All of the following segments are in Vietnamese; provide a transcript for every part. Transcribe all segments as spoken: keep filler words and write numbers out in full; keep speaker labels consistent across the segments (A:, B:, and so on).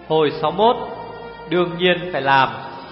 A: Hồi sáu mốt, đương nhiên phải làm.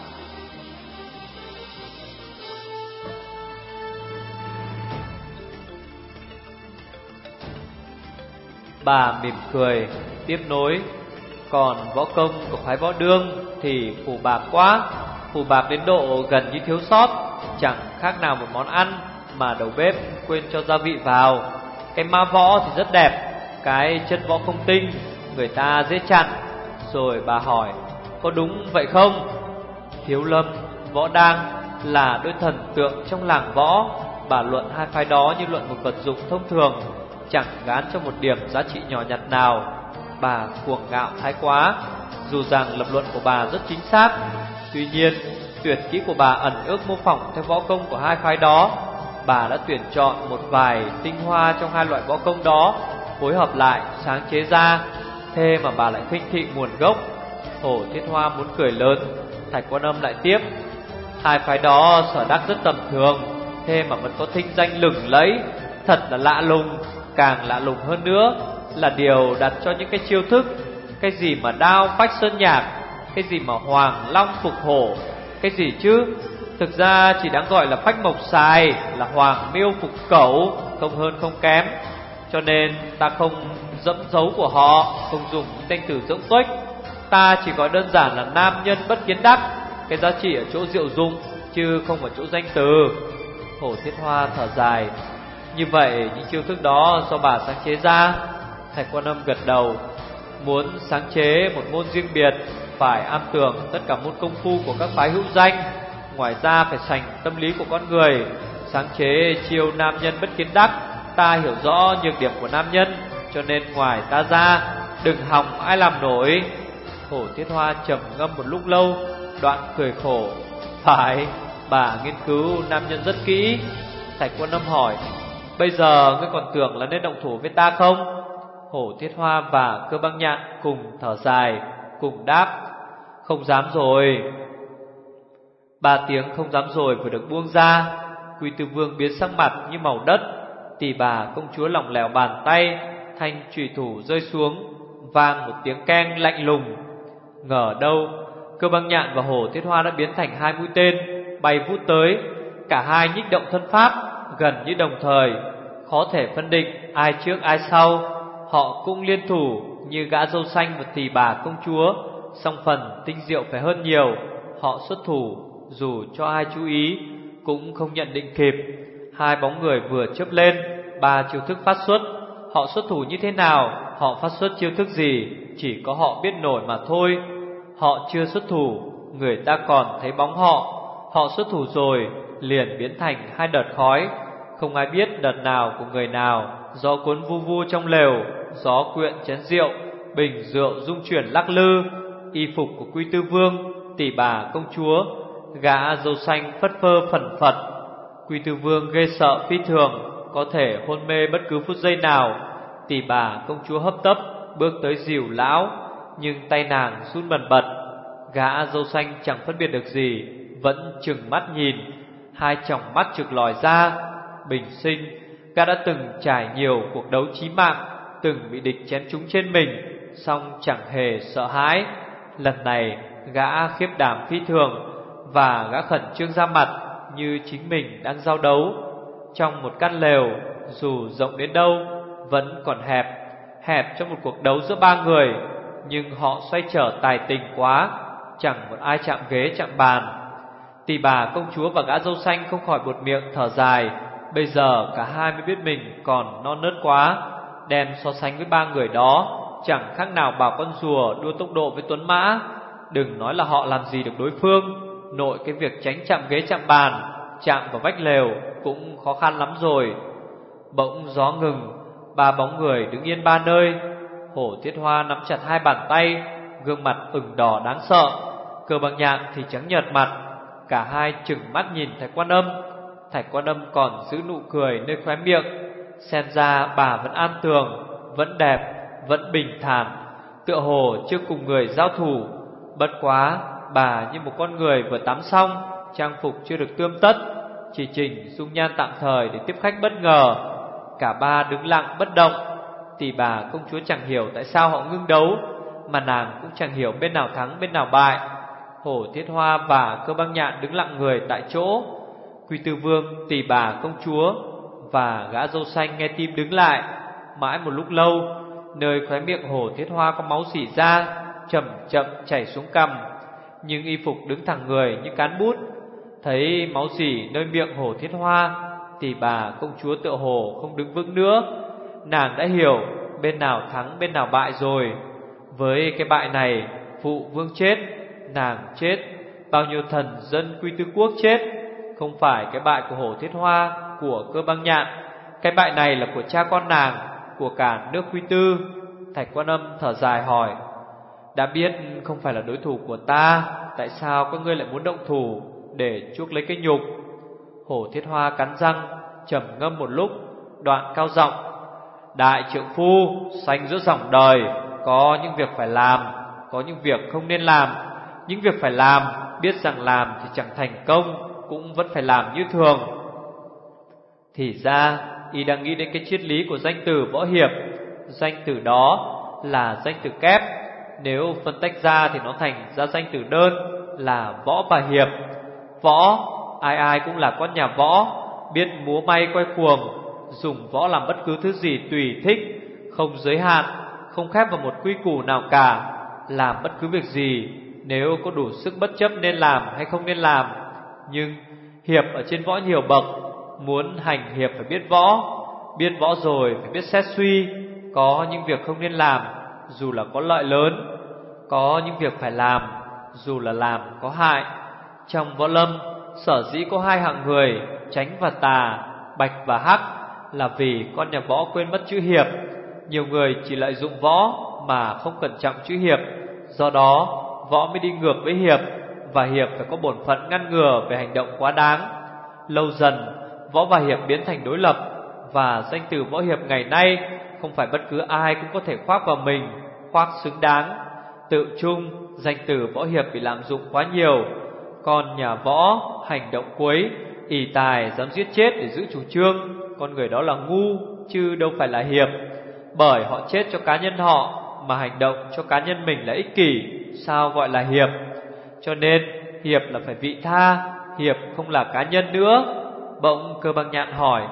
A: Bà mỉm cười tiếp nối: còn võ công của phái Võ Đương thì phù bạc quá, phù bạc đến độ gần như thiếu sót, chẳng khác nào một món ăn mà đầu bếp quên cho gia vị vào. Cái ma võ thì rất đẹp, cái chân võ không tinh, người ta dễ chặn. Rồi bà hỏi: có đúng vậy không? Thiếu Lâm, Võ Đang là đôi thần tượng trong làng võ. Bà luận hai phái đó như luận một vật dụng thông thường, chẳng gán cho một điểm giá trị nhỏ nhặt nào. Bà cuồng ngạo thái quá. Dù rằng lập luận của bà rất chính xác, tuy nhiên tuyệt kỹ của bà ẩn ước mô phỏng theo võ công của hai phái đó. Bà đã tuyển chọn một vài tinh hoa trong hai loại võ công đó, phối hợp lại sáng chế ra. Thế mà bà lại khinh thị nguồn gốc. Hồ Thiết Hoa muốn cười lớn, Thạch Quan Âm lại tiếp: hai phái đó sở đắc rất tầm thường, thế mà vẫn có thinh danh lừng lẫy, thật là lạ lùng. Càng lạ lùng hơn nữa là điều đặt cho những cái chiêu thức, cái gì mà đao phách sơn nhạc, cái gì mà hoàng long phục hổ, cái gì chứ. Thực ra chỉ đáng gọi là phách mộc xài, là hoàng miêu phục cẩu, không hơn không kém. Cho nên ta không dẫm dấu của họ, không dùng những danh từ rỗng tuếch. Ta chỉ gọi đơn giản là nam nhân bất kiến đắc. Cái giá trị ở chỗ diệu dụng, chứ không ở chỗ danh từ. Hồ Thiết Hoa thở dài: như vậy những chiêu thức đó do bà sáng chế ra? Thạch Quan Âm gật đầu: muốn sáng chế một môn riêng biệt, phải am tường tất cả môn công phu của các phái hữu danh. Ngoài ra phải sành tâm lý của con người. Sáng chế chiêu nam nhân bất kiến đắc, ta hiểu rõ nhược điểm của nam nhân, cho nên ngoài ta ra đừng hòng ai làm nổi. Hồ Thiết Hoa trầm ngâm một lúc lâu, đoạn cười khổ: phải, bà nghiên cứu nam nhân rất kỹ. Thạch Quan Âm hỏi: bây giờ ngươi còn tưởng là nên động thủ với ta không? Hồ Thiết Hoa và Cơ Băng Nhạn cùng thở dài, cùng đáp: không dám rồi. Ba tiếng không dám rồi vừa được buông ra, Quy Tư Vương biến sắc mặt như màu đất. Tỷ bà công chúa lỏng lẻo bàn tay, thanh chùy thủ rơi xuống, vang một tiếng keng lạnh lùng. Ngờ đâu Cơ Băng Nhạn và Hồ Thiết Hoa đã biến thành hai mũi tên bay vút tới. Cả hai nhích động thân pháp gần như đồng thời, khó thể phân định ai trước ai sau. Họ cũng liên thủ như gã dâu xanh và tỷ bà công chúa, song phần tinh diệu phải hơn nhiều. Họ xuất thủ dù cho ai chú ý cũng không nhận định kịp. Hai bóng người vừa chớp lên, ba chiêu thức phát xuất. Họ xuất thủ như thế nào, họ phát xuất chiêu thức gì, chỉ có họ biết nổi mà thôi. Họ chưa xuất thủ, người ta còn thấy bóng họ. Họ xuất thủ rồi, liền biến thành hai đợt khói. Không ai biết đợt nào của người nào. Gió cuốn vu vu trong lều, gió quyện chén rượu, bình rượu rung chuyển lắc lư. Y phục của Quy Tư Vương, tỷ bà công chúa, gã dâu xanh phất phơ phẩn phật. Quy Tư Vương ghê sợ phi thường, có thể hôn mê bất cứ phút giây nào. Tỷ bà công chúa hấp tấp bước tới dìu lão, nhưng tay nàng run bần bật. Gã dâu xanh chẳng phân biệt được gì, vẫn trừng mắt nhìn, hai tròng mắt trực lòi ra. Bình sinh, gã đã từng trải nhiều cuộc đấu chí mạng, từng bị địch chém trúng trên mình, song chẳng hề sợ hãi. Lần này gã khiếp đảm phi thường, và gã khẩn trương ra mặt như chính mình đang giao đấu. Trong một căn lều, dù rộng đến đâu vẫn còn hẹp, hẹp cho một cuộc đấu giữa ba người. Nhưng họ xoay trở tài tình quá, chẳng một ai chạm ghế chạm bàn. Tỷ bà công chúa và gã dâu xanh không khỏi buột miệng thở dài. Bây giờ cả hai mới biết mình còn non nớt quá. Đem so sánh với ba người đó, chẳng khác nào bảo con rùa đua tốc độ với tuấn mã. Đừng nói là họ làm gì được đối phương, nội cái việc tránh chạm ghế chạm bàn, chạm vào vách lều cũng khó khăn lắm rồi. Bỗng gió ngừng, ba bóng người đứng yên ba nơi. Hổ Thiết Hoa nắm chặt hai bàn tay, gương mặt ửng đỏ đáng sợ. Cơ Băng Nhạn thì trắng nhợt mặt. Cả hai trừng mắt nhìn Thạch Quan Âm. Thạch Quan Âm còn giữ nụ cười nơi khóe miệng. Xem ra bà vẫn an tường, vẫn đẹp, vẫn bình thản, tựa hồ chưa cùng người giao thủ. Bất quá bà như một con người vừa tắm xong, trang phục chưa được tươm tất, chỉ chỉnh dung nhan tạm thời để tiếp khách bất ngờ. Cả ba đứng lặng bất động. Tỷ bà công chúa chẳng hiểu tại sao họ ngưng đấu, mà nàng cũng chẳng hiểu bên nào thắng bên nào bại. Hổ Thiết Hoa và Cơ Băng Nhạn đứng lặng người tại chỗ. Quy Tư Vương, Tỷ Bà công chúa và gã râu xanh nghe tim đứng lại. Mãi một lúc lâu, nơi khóe miệng Hổ Thiết Hoa có máu rỉ ra, chậm chậm chảy xuống cằm, nhưng y phục đứng thẳng người như cán bút. Thấy máu rỉ nơi miệng Hổ Thiết Hoa, Tỷ Bà công chúa tựa hồ không đứng vững nữa. Nàng đã hiểu bên nào thắng bên nào bại rồi. Với cái bại này, phụ vương chết, nàng chết, bao nhiêu thần dân Quy Tư quốc chết. Không phải cái bại của Hổ Thiết Hoa, của Cơ Băng Nhạn. Cái bại này là của cha con nàng, của cả nước Quy Tư. Thạch Quan Âm thở dài hỏi: đã biết không phải là đối thủ của ta, tại sao các ngươi lại muốn động thủ để chuốc lấy cái nhục? Hổ Thiết Hoa cắn răng, trầm ngâm một lúc, đoạn cao giọng: đại trượng phu sanh giữa dòng đời, có những việc phải làm, có những việc không nên làm. Những việc phải làm, biết rằng làm thì chẳng thành công, cũng vẫn phải làm như thường. Thì ra y đang nghĩ đến cái triết lý của danh từ võ hiệp. Danh từ đó là danh từ kép, nếu phân tách ra thì nó thành ra danh từ đơn là võ và hiệp. Võ, ai ai cũng là con nhà võ, biết múa may quay cuồng, dùng võ làm bất cứ thứ gì tùy thích, không giới hạn, không khép vào một quy củ nào cả. Làm bất cứ việc gì nếu có đủ sức bất chấp nên làm hay không nên làm. Nhưng hiệp ở trên võ nhiều bậc, muốn hành hiệp phải biết võ. Biết võ rồi phải biết xét suy. Có những việc không nên làm, dù là có lợi lớn. Có những việc phải làm, dù là làm có hại. Trong võ lâm, sở dĩ có hai hạng người, chánh và tà, bạch và hắc, là vì con nhà võ quên mất chữ hiệp. Nhiều người chỉ lợi dụng võ mà không cẩn trọng chữ hiệp. Do đó võ mới đi ngược với hiệp, và hiệp phải có bổn phận ngăn ngừa về hành động quá đáng. Lâu dần võ và hiệp biến thành đối lập, và danh từ võ hiệp ngày nay không phải bất cứ ai cũng có thể khoác vào mình, khoác xứng đáng. Tự chung danh từ võ hiệp bị lạm dụng quá nhiều. Con nhà võ hành động quấy, ỷ tài dám giết chết để giữ chủ trương, con người đó là ngu chứ đâu phải là hiệp. Bởi họ chết cho cá nhân họ, mà hành động cho cá nhân mình là ích kỷ, sao gọi là hiệp? Cho nên hiệp là phải vị tha, hiệp không là cá nhân nữa. Bỗng Cơ Băng Nhạn hỏi: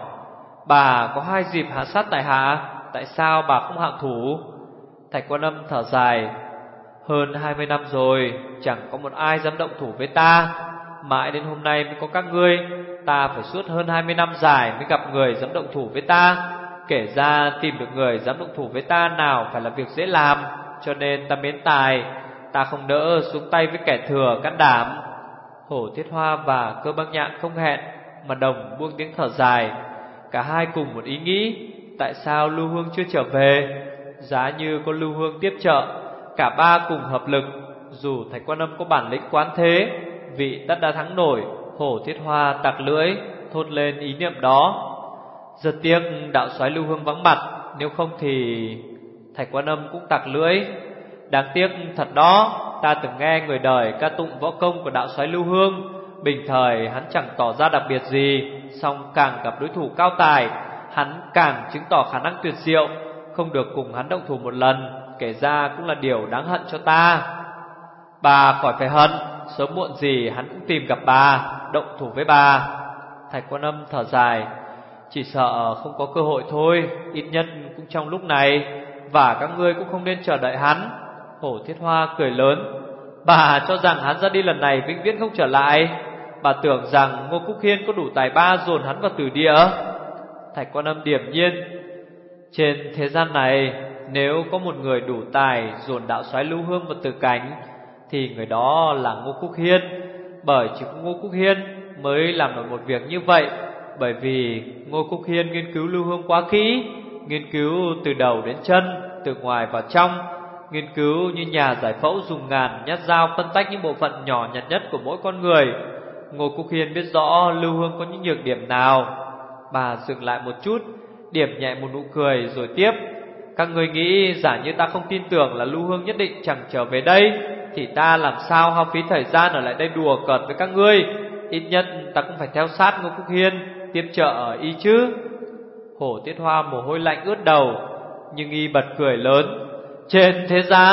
A: bà có hai dịp hạ sát tại hạ, tại sao bà không hạ thủ? Thạch Quan Âm thở dài: hơn hai mươi năm rồi, chẳng có một ai dám động thủ với ta. Mãi đến hôm nay mới có các ngươi. Ta phải suốt hơn hai mươi năm dài mới gặp người dám động thủ với ta. Kể ra tìm được người dám động thủ với ta nào phải là việc dễ làm. Cho nên ta mến tài, ta không nỡ xuống tay với kẻ thừa can đảm. Hổ Thiết Hoa và Cơ Băng Nhạn không hẹn mà đồng buông tiếng thở dài. Cả hai cùng một ý nghĩ: tại sao Lưu Hương chưa trở về? Giá như có Lưu Hương tiếp trợ, cả ba cùng hợp lực, dù Thạch Quan Âm có bản lĩnh quán thế, vị tất đã thắng nổi. Hổ Thiết Hoa tặc lưỡi thốt lên ý niệm đó: rất tiếc đạo soái Lưu Hương vắng mặt, nếu không thì... Thạch Quan Âm cũng tặc lưỡi: đáng tiếc thật đó, ta từng nghe người đời ca tụng võ công của đạo soái Lưu Hương. Bình thời hắn chẳng tỏ ra đặc biệt gì, song càng gặp đối thủ cao tài, hắn càng chứng tỏ khả năng tuyệt diệu. Không được cùng hắn động thủ một lần, kể ra cũng là điều đáng hận cho ta. Bà khỏi phải hận, sớm muộn gì hắn cũng tìm gặp bà, động thủ với bà. Thạch Quan Âm thở dài: chỉ sợ không có cơ hội thôi, ít nhất cũng trong lúc này, và các ngươi cũng không nên chờ đợi hắn. Hổ Thiết Hoa cười lớn: bà cho rằng hắn ra đi lần này vĩnh viễn không trở lại? Bà tưởng rằng Ngô Cúc Hiên có đủ tài ba dồn hắn vào tử địa? Thạch Quan Âm điềm nhiên: trên thế gian này, nếu có một người đủ tài dồn đạo soái Lưu Hương vào tử cảnh, thì người đó là Ngô Cúc Hiên. Bởi chỉ có Ngô Cúc Hiên mới làm được một việc như vậy. Bởi vì Ngô Cúc Hiên nghiên cứu Lưu Hương quá kỹ, nghiên cứu từ đầu đến chân, từ ngoài vào trong, nghiên cứu như nhà giải phẫu dùng ngàn nhát dao phân tách những bộ phận nhỏ nhặt nhất của mỗi con người. Ngô Cúc Hiên biết rõ Lưu Hương có những nhược điểm nào. Bà dừng lại một chút, điểm nhẹ một nụ cười rồi tiếp: các ngươi nghĩ giả như ta không tin tưởng là Lưu Hương nhất định chẳng trở về đây, thì ta làm sao hao phí thời gian ở lại đây đùa cợt với các ngươi? Ít nhất ta cũng phải theo sát Ngô Cúc Hiên, tiếp trợ y chứ. Hổ Thiết Hoa mồ hôi lạnh ướt đầu, nhưng y bật cười lớn: trên thế gian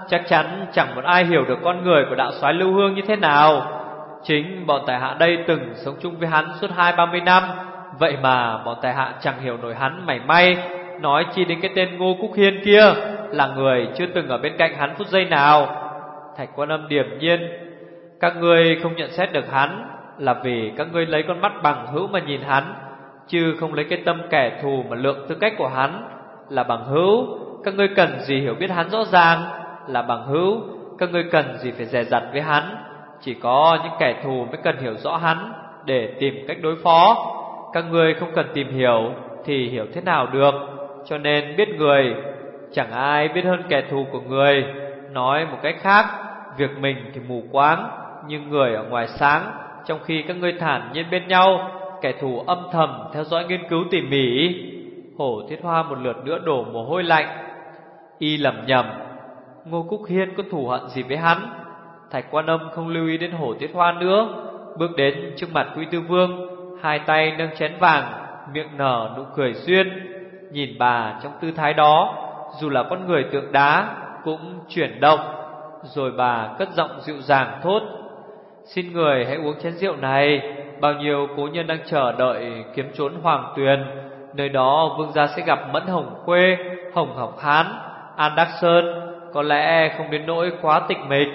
A: chắc chắn chẳng một ai hiểu được con người của đạo soái Lưu Hương như thế nào. Chính bọn tại hạ đây từng sống chung với hắn suốt hai ba mươi năm, vậy mà bọn tại hạ chẳng hiểu nổi hắn mảy may, nói chi đến cái tên Ngô Cúc Hiên kia, là người chưa từng ở bên cạnh hắn phút giây nào. Thạch Quan Âm điềm nhiên: các ngươi không nhận xét được hắn là vì các ngươi lấy con mắt bằng hữu mà nhìn hắn, chứ không lấy cái tâm kẻ thù mà lượng tư cách của hắn. Là bằng hữu, các ngươi cần gì hiểu biết hắn rõ ràng. Là bằng hữu, các ngươi cần gì phải dè dặt với hắn. Chỉ có những kẻ thù mới cần hiểu rõ hắn để tìm cách đối phó. Các ngươi không cần tìm hiểu thì hiểu thế nào được. Cho nên biết người, chẳng ai biết hơn kẻ thù của người. Nói một cách khác, việc mình thì mù quáng, nhưng người ở ngoài sáng. Trong khi các ngươi thản nhiên bên nhau, kẻ thù âm thầm theo dõi nghiên cứu tỉ mỉ. Hổ Thiết Hoa một lượt nữa đổ mồ hôi lạnh. Y lẩm nhẩm: Ngô Cúc Hiên có thù hận gì với hắn? Thạch Quan Âm không lưu ý đến Hổ Thiết Hoa nữa, bước đến trước mặt Quy Tư Vương, hai tay nâng chén vàng, miệng nở nụ cười duyên. Nhìn bà trong tư thái đó, dù là con người tượng đá cũng chuyển động. Rồi bà cất giọng dịu dàng thốt: xin người hãy uống chén rượu này. Bao nhiêu cố nhân đang chờ đợi kiếm trốn Hoàng Tuyền. Nơi đó vương gia sẽ gặp Mẫn Hồng Khuê, Hồng Học Hán, An Đắc Sơn. Có lẽ không đến nỗi quá tịch mịch.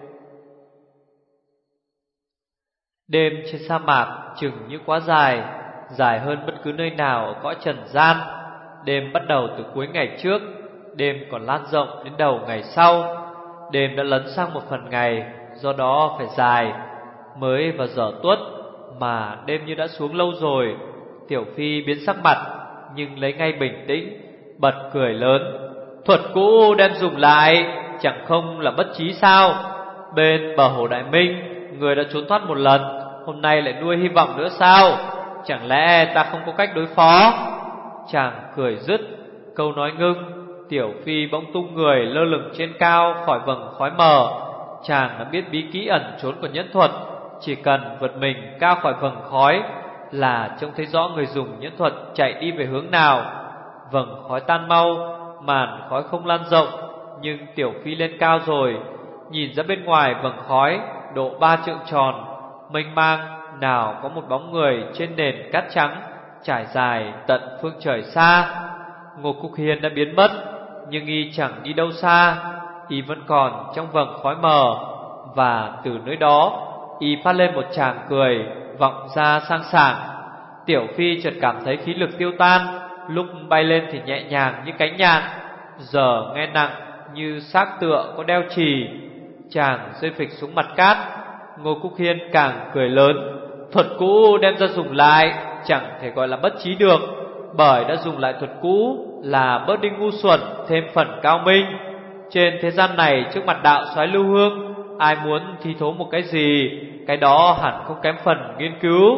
A: Đêm trên sa mạc chừng như quá dài, dài hơn bất cứ nơi nào ở cõi trần gian. Đêm bắt đầu từ cuối ngày trước, đêm còn lan rộng đến đầu ngày sau. Đêm đã lấn sang một phần ngày, do đó phải dài. Mới vào giờ tuất mà đêm như đã xuống lâu rồi. Tiểu Phi biến sắc mặt, nhưng lấy ngay bình tĩnh, bật cười lớn: thuật cũ đem dùng lại, chẳng không là bất trí sao? Bên bờ hồ Đại Minh, người đã trốn thoát một lần, hôm nay lại nuôi hy vọng nữa sao? Chẳng lẽ ta không có cách đối phó? Chàng cười dứt, câu nói ngưng. Tiểu Phi bỗng tung người lơ lửng trên cao khỏi vầng khói mờ. Chàng đã biết bí kỹ ẩn trốn của nhẫn thuật, chỉ cần vượt mình cao khỏi vầng khói là trông thấy rõ người dùng nhẫn thuật chạy đi về hướng nào. Vầng khói tan mau, màn khói không lan rộng, nhưng Tiểu Phi lên cao rồi, nhìn ra bên ngoài vầng khói độ ba trượng tròn, mênh mang, nào có một bóng người trên nền cát trắng trải dài tận phương trời xa. Ngô Cúc Hiên đã biến mất, nhưng y chẳng đi đâu xa, y vẫn còn trong vầng khói mờ. Và từ nơi đó, y phát lên một tràng cười vọng ra sang sảng. Tiểu Phi chợt cảm thấy khí lực tiêu tan, lúc bay lên thì nhẹ nhàng như cánh nhạn, giờ nghe nặng như xác tựa có đeo chì. Chàng rơi phịch xuống mặt cát. Ngô Cúc Hiên càng cười lớn: thuật cũ đem ra dùng lại, chẳng thể gọi là bất trí được, bởi đã dùng lại thuật cũ là bớt đi ngu xuẩn, thêm phần cao minh. Trên thế gian này, trước mặt đạo soái Lưu Hương, ai muốn thi thố một cái gì, cái đó hẳn không kém phần nghiên cứu.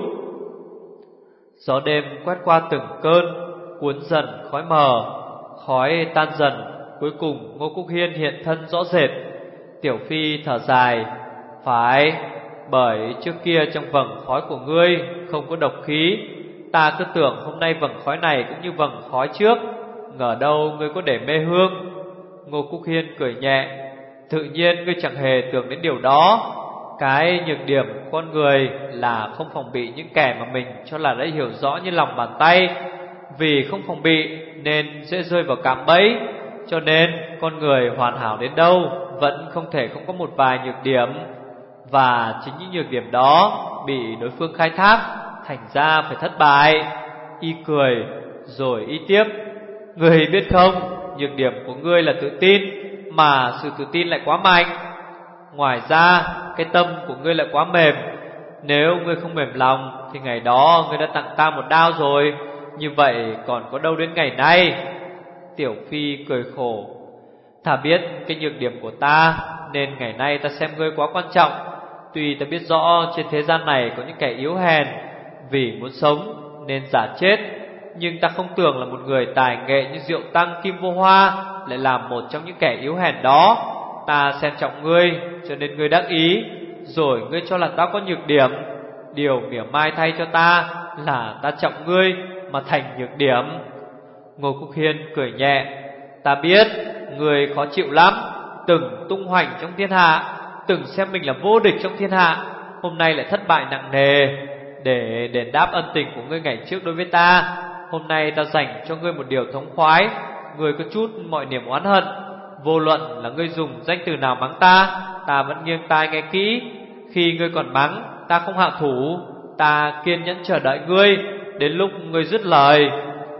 A: Gió đêm quét qua từng cơn, cuốn dần khói mờ. Khói tan dần, cuối cùng Ngô Cúc Hiên hiện thân rõ rệt. Tiểu Phi thở dài: phải, bởi trước kia trong vầng khói của ngươi không có độc khí. Ta cứ tưởng hôm nay vầng khói này cũng như vầng khói trước, ngờ đâu ngươi có để mê hương. Ngô Cúc Hiên cười nhẹ: tự nhiên ngươi chẳng hề tưởng đến điều đó. Cái nhược điểm của con người là không phòng bị những kẻ mà mình cho là đã hiểu rõ như lòng bàn tay. Vì không phòng bị nên dễ rơi vào cạm bẫy. Cho nên con người hoàn hảo đến đâu vẫn không thể không có một vài nhược điểm. Và chính những nhược điểm đó bị đối phương khai thác, thành ra phải thất bại. Y cười rồi y tiếp: ngươi biết không, nhược điểm của ngươi là tự tin, mà sự tự tin lại quá mạnh. Ngoài ra, cái tâm của ngươi lại quá mềm. Nếu ngươi không mềm lòng thì ngày đó ngươi đã tặng ta một đao rồi. Như vậy còn có đâu đến ngày nay. Tiểu Phi cười khổ: thà biết cái nhược điểm của ta, nên ngày nay ta xem ngươi quá quan trọng. Tuy ta biết rõ trên thế gian này có những kẻ yếu hèn, vì muốn sống nên giả chết, nhưng ta không tưởng là một người tài nghệ như Diệu Tăng Kim Vô Hoa lại làm một trong những kẻ yếu hèn đó. Ta xem trọng ngươi, cho nên ngươi đắc ý, rồi ngươi cho là ta có nhược điểm. Điều mỉa mai thay cho ta là ta trọng ngươi mà thành nhược điểm. Ngô Cúc Hiên cười nhẹ: ta biết ngươi khó chịu lắm, từng tung hoành trong thiên hạ, từng xem mình là vô địch trong thiên hạ, hôm nay lại thất bại nặng nề. Để đền đáp ân tình của ngươi ngày trước đối với ta, hôm nay ta dành cho ngươi một điều thống khoái. Ngươi có chút mọi niềm oán hận, vô luận là ngươi dùng danh từ nào mắng ta, ta vẫn nghiêng tai nghe kỹ. Khi ngươi còn mắng, ta không hạ thủ, ta kiên nhẫn chờ đợi ngươi đến lúc ngươi dứt lời.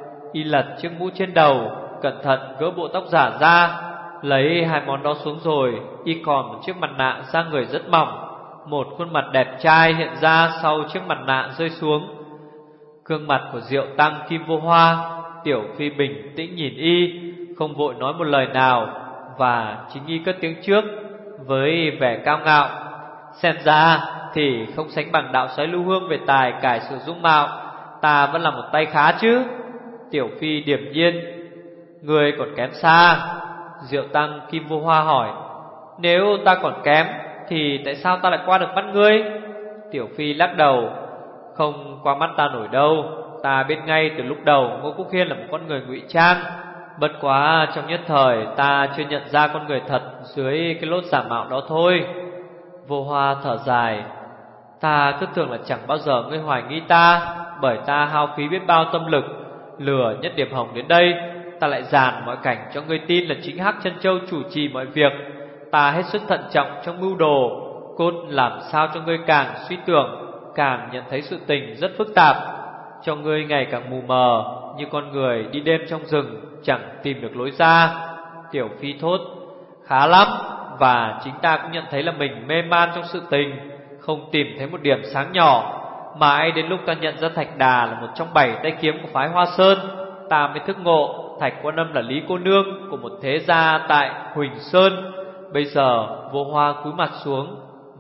A: Y lật chiếc mũ trên đầu, cẩn thận gỡ bộ tóc giả ra, lấy hai món đó xuống rồi. Y còn một chiếc mặt nạ da người rất mỏng, một khuôn mặt đẹp trai hiện ra sau chiếc mặt nạ rơi xuống. Gương mặt của Diệu Tăng Kim Vô Hoa. Tiểu Phi bình tĩnh nhìn Y, không vội nói một lời nào, và chính Y cất tiếng trước với vẻ cao ngạo: xem ra thì không sánh bằng đạo soái Lưu Hương về tài cải sử dung mạo, ta vẫn là một tay khá chứ. Tiểu Phi điềm nhiên: người còn kém xa. Diệu Tăng Kim Vô Hoa hỏi: nếu ta còn kém thì tại sao ta lại qua được mắt ngươi? Tiểu Phi lắc đầu: không qua mắt ta nổi đâu. Ta biết ngay từ lúc đầu Ngô Quốc Hiên là một con người ngụy trang, bất quá trong nhất thời ta chưa nhận ra con người thật dưới cái lốt giả mạo đó thôi. Vô Hoa thở dài: ta cứ tưởng là chẳng bao giờ ngươi hoài nghi ta, bởi ta hao phí biết bao tâm lực lừa Nhất Điểm Hồng đến đây. Ta lại dàn mọi cảnh cho ngươi tin là chính Hắc Chân Châu chủ trì mọi việc. Ta hết sức thận trọng trong mưu đồ, cốt làm sao cho ngươi càng suy tưởng, càng nhận thấy sự tình rất phức tạp, cho ngươi ngày càng mù mờ, như con người đi đêm trong rừng chẳng tìm được lối ra. Tiểu Phi thốt: khá lắm. Và chính ta cũng nhận thấy là mình mê man trong sự tình, không tìm thấy một điểm sáng nhỏ. Mãi đến lúc ta nhận ra Thạch Đà là một trong bảy tay kiếm của phái Hoa Sơn, ta mới thức ngộ Thạch Quan Âm là Lý cô nương của một thế gia tại Huỳnh Sơn. Bây giờ Vô Hoa cúi mặt xuống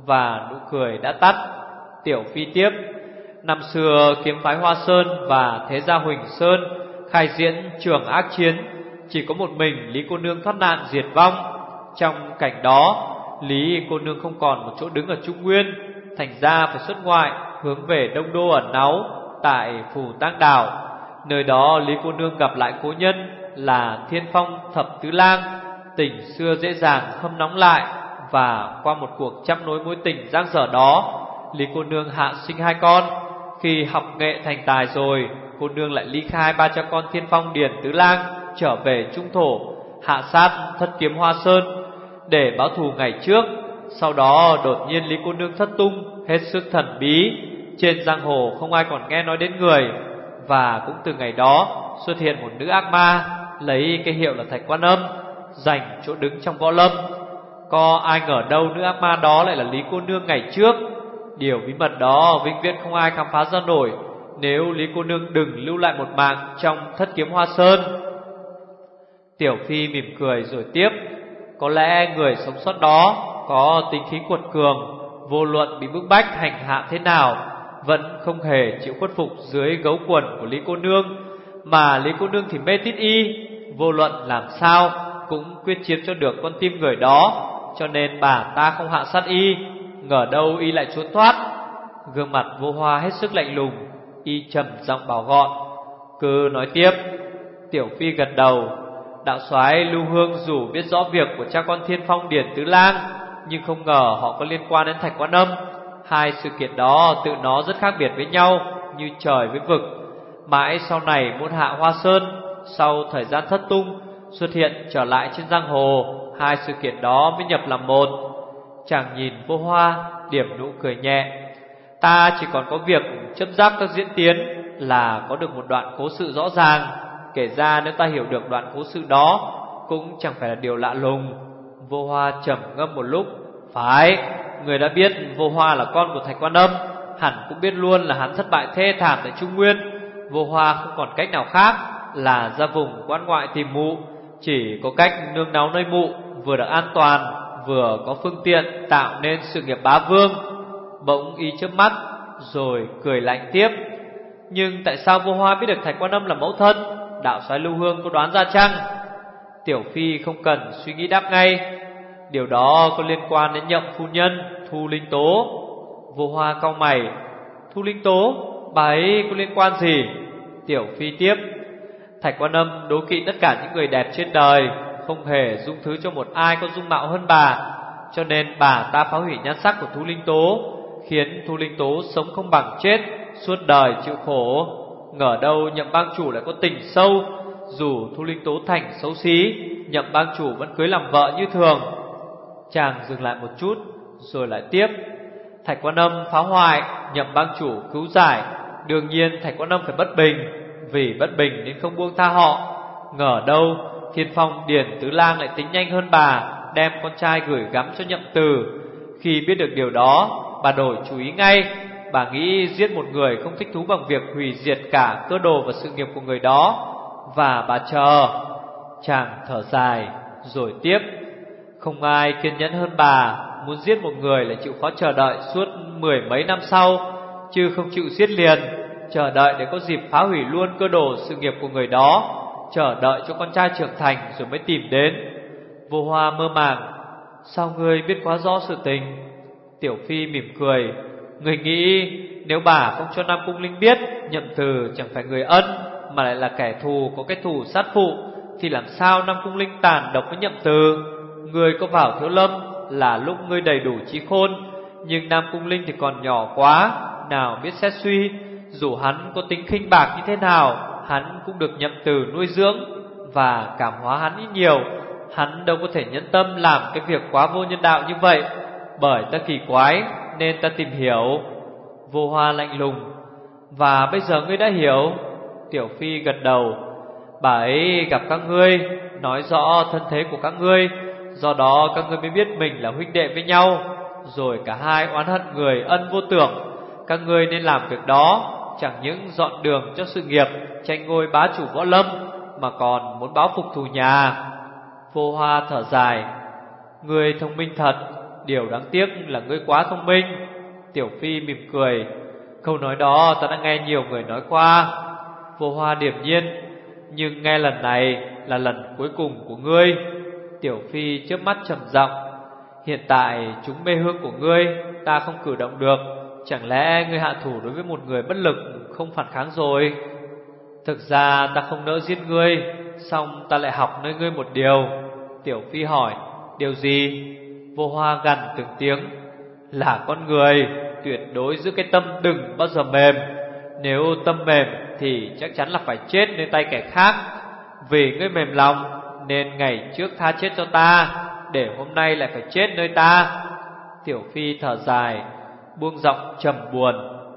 A: và nụ cười đã tắt. Tiểu Phi tiếp: năm xưa kiếm phái Hoa Sơn và thế gia Huỳnh Sơn khai diễn trường ác chiến, chỉ có một mình Lý cô nương thoát nạn diệt vong. Trong cảnh đó, Lý cô nương không còn một chỗ đứng ở Trung Nguyên, thành ra phải xuất ngoại hướng về Đông Đô ẩn náu tại Phù Tang Đảo. Nơi đó Lý cô nương gặp lại cố nhân là Thiên Phong Thập Tứ Lang. Tình xưa dễ dàng hâm nóng lại, và qua một cuộc chăm nối mối tình dang dở đó, Lý cô nương hạ sinh hai con. Khi học nghệ thành tài rồi, cô nương lại ly khai ba cha con Thiên Phong Điền Tứ Lang, trở về Trung Thổ, hạ sát thất kiếm Hoa Sơn để báo thù ngày trước. Sau đó đột nhiên Lý cô nương thất tung, hết sức thần bí, trên giang hồ không ai còn nghe nói đến người. Và cũng từ ngày đó xuất hiện một nữ ác ma, lấy cái hiệu là Thạch Quan Âm, giành chỗ đứng trong võ lâm. Có ai ngờ đâu nữ ác ma đó lại là Lý cô nương ngày trước. Điều bí mật đó vĩnh viễn không ai khám phá ra nổi, nếu Lý cô nương đừng lưu lại một mạng trong thất kiếm Hoa Sơn. Tiểu Phi mỉm cười rồi tiếp: có lẽ người sống sót đó có tính khí quật cường, vô luận bị bức bách hành hạ thế nào, vẫn không hề chịu khuất phục dưới gấu quần của Lý cô nương. Mà Lý cô nương thì mê tít y, vô luận làm sao cũng quyết chiếm cho được con tim người đó, cho nên bà ta không hạ sát y. Ngờ đâu y lại trốn thoát. Gương mặt Vô Hoa hết sức lạnh lùng, y trầm giọng bảo gọn: cứ nói tiếp. Tiểu Phi gật đầu: đạo soái Lưu Hương dù biết rõ việc của cha con Thiên Phong Điền Tứ Lang, nhưng không ngờ họ có liên quan đến Thạch Quan Âm. Hai sự kiện đó tự nó rất khác biệt với nhau, như trời với vực. Mãi sau này môn hạ Hoa Sơn, sau thời gian thất tung, xuất hiện trở lại trên giang hồ, hai sự kiện đó mới nhập làm một. Chàng nhìn Vô Hoa, điểm nụ cười nhẹ: ta chỉ còn có việc chấp giáp các diễn tiến là có được một đoạn cố sự rõ ràng. Kể ra nếu ta hiểu được đoạn cố sự đó, cũng chẳng phải là điều lạ lùng. Vô Hoa trầm ngâm một lúc: phải, người đã biết Vô Hoa là con của Thạch Quan Âm, hẳn cũng biết luôn là hắn thất bại thê thảm tại Trung Nguyên. Vô Hoa không còn cách nào khác là ra vùng quan ngoại tìm mụ, chỉ có cách nương náu nơi mụ, vừa được an toàn, vừa có phương tiện tạo nên sự nghiệp bá vương. Bỗng y chớp mắt rồi cười lạnh tiếp: nhưng tại sao Vô Hoa biết được Thạch Quan Âm là mẫu thân? Đạo soái Lưu Hương có đoán ra chăng? Tiểu Phi không cần suy nghĩ đáp ngay: điều đó có liên quan đến nhậm phu nhân Thu Linh Tố. Vô Hoa cau mày: Thu Linh Tố, bà ấy có liên quan gì? Tiểu Phi tiếp: Thạch Quan Âm đố kỵ tất cả những người đẹp trên đời, không hề dung thứ cho một ai có dung mạo hơn bà. Cho nên bà ta phá hủy nhan sắc của Thu Linh Tố, khiến Thu Linh Tố sống không bằng chết, suốt đời chịu khổ. Ngờ đâu Nhậm bang chủ lại có tình sâu, dù Thu Linh Tố thành xấu xí, Nhậm bang chủ vẫn cưới làm vợ như thường. Chàng dừng lại một chút rồi lại tiếp: Thạch Quan Âm phá hoại, Nhậm bang chủ cứu giải, đương nhiên Thạch Quan Âm phải bất bình, vì bất bình nên không buông tha họ. Ngờ đâu Thiên Phong Điền Tứ Lang lại tính nhanh hơn bà, đem con trai gửi gắm cho Nhậm Từ. Khi biết được điều đó, bà đổi chú ý ngay. Bà nghĩ giết một người không thích thú bằng việc hủy diệt cả cơ đồ và sự nghiệp của người đó, và bà chờ. Chàng thở dài rồi tiếp: Không ai kiên nhẫn hơn bà, muốn giết một người lại chịu khó chờ đợi suốt mười mấy năm sau, chứ không chịu giết liền, chờ đợi để có dịp phá hủy luôn cơ đồ sự nghiệp của người đó, chờ đợi cho con trai trưởng thành rồi mới tìm đến. Vô Hoa mơ màng: Sao ngươi biết quá rõ sự tình? Tiểu Phi mỉm cười: Người nghĩ nếu bà không cho Nam Cung Linh biết Nhậm Từ chẳng phải người ân, mà lại là kẻ thù có cái thù sát phụ, thì làm sao Nam Cung Linh tàn độc với Nhậm Từ? Ngươi có vào Thiếu Lâm là lúc ngươi đầy đủ trí khôn, nhưng Nam Cung Linh thì còn nhỏ quá, nào biết xét suy. Dù hắn có tính khinh bạc như thế nào, hắn cũng được Nhậm Từ nuôi dưỡng và cảm hóa hắn ít nhiều. Hắn đâu có thể nhẫn tâm làm cái việc quá vô nhân đạo như vậy. Bởi ta kỳ quái nên ta tìm hiểu. Vô Hoa lạnh lùng: Và bây giờ ngươi đã hiểu? Tiểu Phi gật đầu: Bà ấy gặp các ngươi, nói rõ thân thế của các ngươi, do đó các ngươi mới biết mình là huynh đệ với nhau. Rồi cả hai oán hận người ân vô tưởng. Các ngươi nên làm việc đó, chẳng những dọn đường cho sự nghiệp tranh ngôi bá chủ võ lâm, mà còn muốn báo phục thù nhà. Vô Hoa thở dài: Ngươi thông minh thật, điều đáng tiếc là ngươi quá thông minh. Tiểu Phi mỉm cười: Câu nói đó ta đã nghe nhiều người nói qua. Vô Hoa điềm nhiên: Nhưng nghe lần này là lần cuối cùng của ngươi. Tiểu Phi chớp mắt trầm giọng: Hiện tại chúng mê hương của ngươi ta không cử động được, chẳng lẽ ngươi hạ thủ đối với một người bất lực không phản kháng rồi? Thực ra ta không nỡ giết ngươi, song ta lại học nơi ngươi một điều. Tiểu Phi hỏi: Điều gì? Vô Hoa gằn từng tiếng: Là con người tuyệt đối giữ cái tâm đừng bao giờ mềm. Nếu tâm mềm thì chắc chắn là phải chết nơi tay kẻ khác. Vì ngươi mềm lòng nên ngày trước tha chết cho ta, để hôm nay lại phải chết nơi ta. Tiểu Phi thở dài, buông giọng trầm buồn: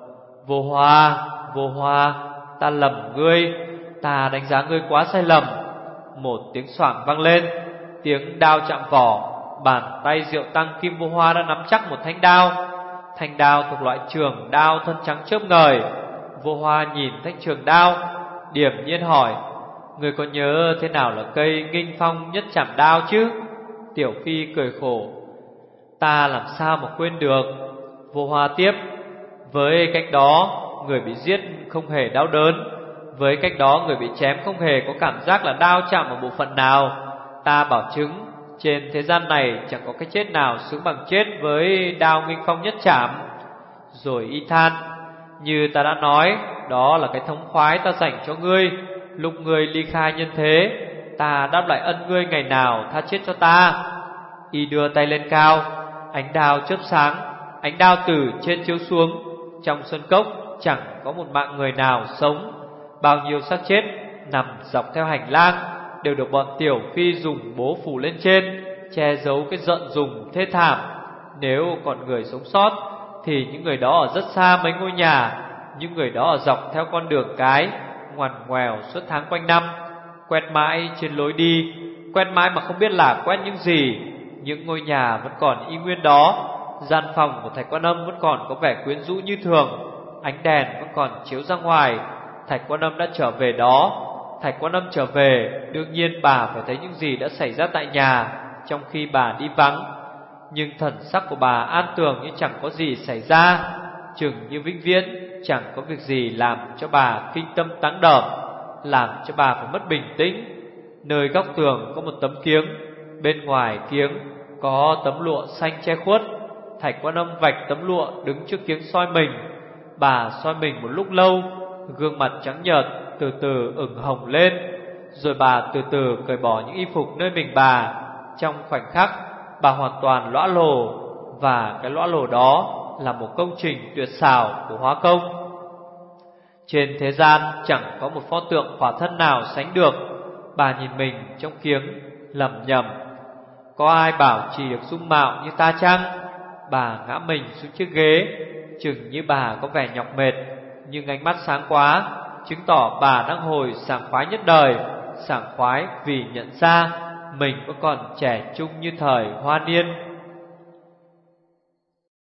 A: Vô Hoa, Vô Hoa, ta lầm ngươi, ta đánh giá ngươi quá sai lầm. Một tiếng xoảng vang lên, tiếng đao chạm vỏ. Bàn tay Diệu Tăng Kim Vô Hoa đã nắm chắc một thanh đao. Thanh đao thuộc loại trường đao thân trắng chớp ngời. Vô Hoa nhìn thanh trường đao, điềm nhiên hỏi: Ngươi có nhớ thế nào là cây nghinh phong nhất chạm đao chứ? Tiểu Phi cười khổ: Ta làm sao mà quên được. Vô Hoa tiếp: Với cách đó người bị giết không hề đau đớn, với cách đó người bị chém không hề có cảm giác là đao chạm vào bộ phận nào. Ta bảo chứng trên thế gian này chẳng có cái chết nào xứng bằng chết với đao nghinh phong nhất chạm. Rồi y than: Như ta đã nói, đó là cái thống khoái ta dành cho ngươi. Lúc ngươi ly khai nhân thế, ta đáp lại ân ngươi ngày nào tha chết cho ta. Y đưa tay lên cao, ánh đao chớp sáng. Ánh đao từ trên chiếu xuống. Trong sân cốc chẳng có một mạng người nào sống. Bao nhiêu xác chết nằm dọc theo hành lang đều được bọn Tiểu Phi dùng bố phủ lên trên, che giấu cái giận dùng thê thảm. Nếu còn người sống sót thì những người đó ở rất xa mấy ngôi nhà. Những người đó ở dọc theo con đường cái, ngoằn ngoèo suốt tháng quanh năm, quét mãi trên lối đi, quét mãi mà không biết là quét những gì. Những ngôi nhà vẫn còn y nguyên đó, gian phòng của Thạch Quan Âm vẫn còn có vẻ quyến rũ như thường, ánh đèn vẫn còn chiếu ra ngoài. Thạch Quan Âm đã trở về đó. Thạch Quan Âm trở về, đương nhiên bà phải thấy những gì đã xảy ra tại nhà trong khi bà đi vắng. Nhưng thần sắc của bà an tường như chẳng có gì xảy ra, chừng như vĩnh viễn chẳng có việc gì làm cho bà kinh tâm táng đởm, làm cho bà phải mất bình tĩnh. Nơi góc tường có một tấm kiếng, bên ngoài kiếng có tấm lụa xanh che khuất. Thạch Quan Âm vạch tấm lụa đứng trước kiếng soi mình. Bà soi mình một lúc lâu, gương mặt trắng nhợt từ từ ửng hồng lên. Rồi bà từ từ cởi bỏ những y phục nơi mình bà. Trong khoảnh khắc, bà hoàn toàn lõa lồ, và cái lõa lồ đó là một công trình tuyệt xảo của hóa công. Trên thế gian chẳng có một pho tượng khỏa thân nào sánh được. Bà nhìn mình trong kiếng lẩm nhẩm: có ai bảo chỉ được dung mạo như ta chăng? Bà ngã mình xuống chiếc ghế, chừng như bà có vẻ nhọc mệt, nhưng ánh mắt sáng quá, chứng tỏ bà đang hồi sảng khoái nhất đời. Sảng khoái vì nhận ra mình vẫn còn trẻ trung như thời hoa niên.